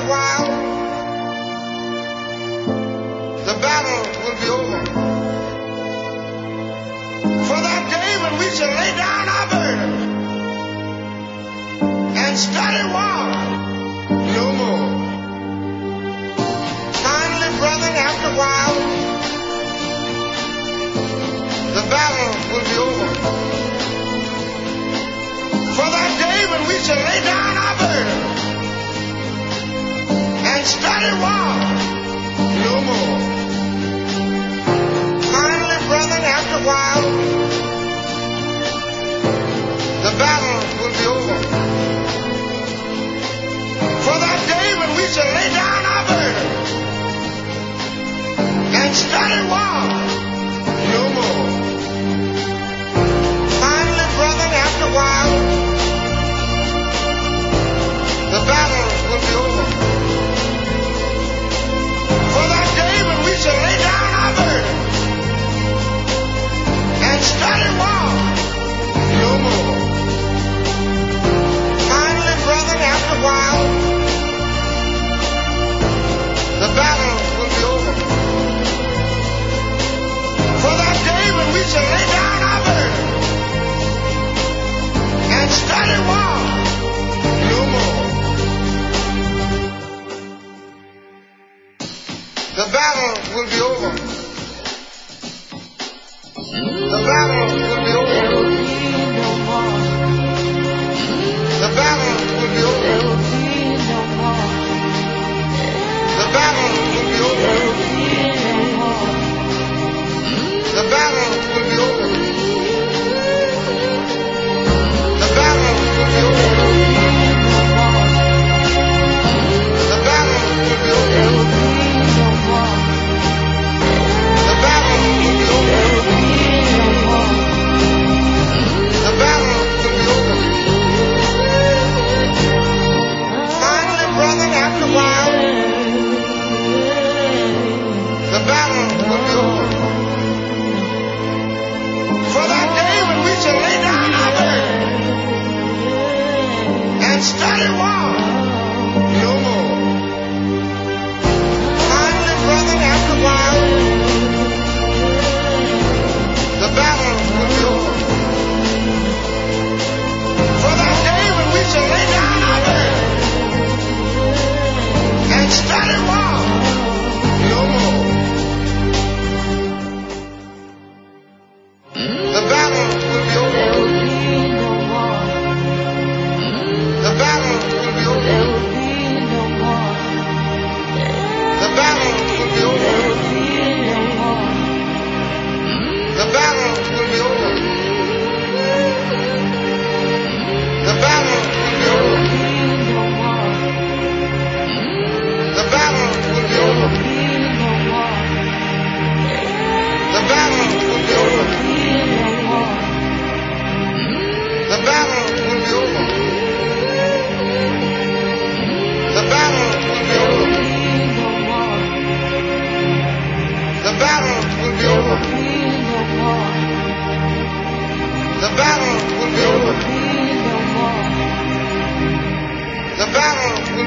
while, the battle will be over. For that day when we shall lay down our burdens and study war no more. Finally, brethren, after a while, the battle will be over. For that day when we shall lay down our burdens and study war no more. Finally, brethren, after a while, the battle will be over. For that day when we shall lay down our burdens and study war no more. Finally, brethren, after a while, the battle will be over. For that day when we shall lay down our burdens and study war no more. Finally, brethren, after a while, the battle will be over. For that day when we shall lay down our burdens and study war no more. The battle will be over. The battle will be over. The battle will be over. The battle will be over. The battle will be over. The battle will be over. The battle will be over. The battle will be over. The battle will be over. Finally, brethren, after a while, the battle will be over. For that day when we shall lay down our burdens and study war no more. Finally, brethren, after a while, the battle will be over. For that day when we shall lay down our burdens and study war no more. The battle will be over. The battle will be over. The battle will be over. The battle will be over. The battle will be over. The battle will be over. The battle will be over. The battle will be over. The battle will be over. The battle will be over. The battle will be over. The battle